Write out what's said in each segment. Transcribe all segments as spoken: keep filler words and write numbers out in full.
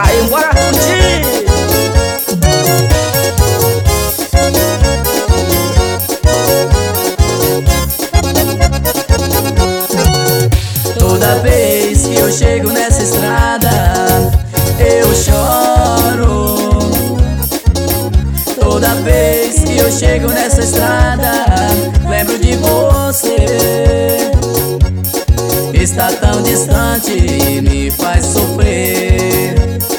aí, bora curtir! Toda vez que eu chego nessa estrada, eu choro. Toda vez que eu chego nessa estrada, lembro de você. Está tão distante e me faz sofrer.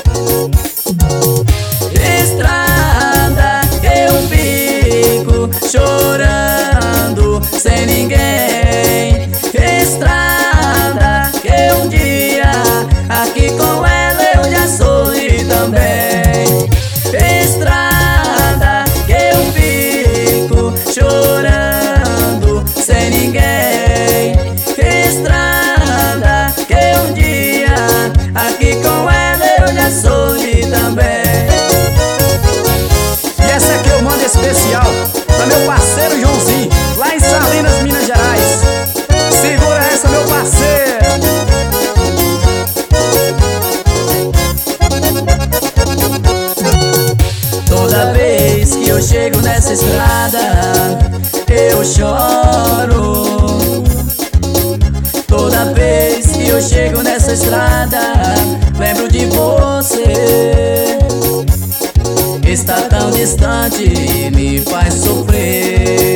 Estrada, eu fico chorando sem ninguém. Estrada, que um dia aqui com ela eu já sofri também. Estrada, que eu fico chorando sem ninguém. Estrada, que um dia aqui com ela eu já sofri também. E essa aqui eu mando especial pra meu parceiro Joãozinho, lá em Salinas, Minas Gerais. Segura essa, meu parceiro. Toda vez que eu chego nessa estrada, eu choro. Toda vez que eu chego nessa estrada, lembro de você. Está tão distante e me faz sofrer.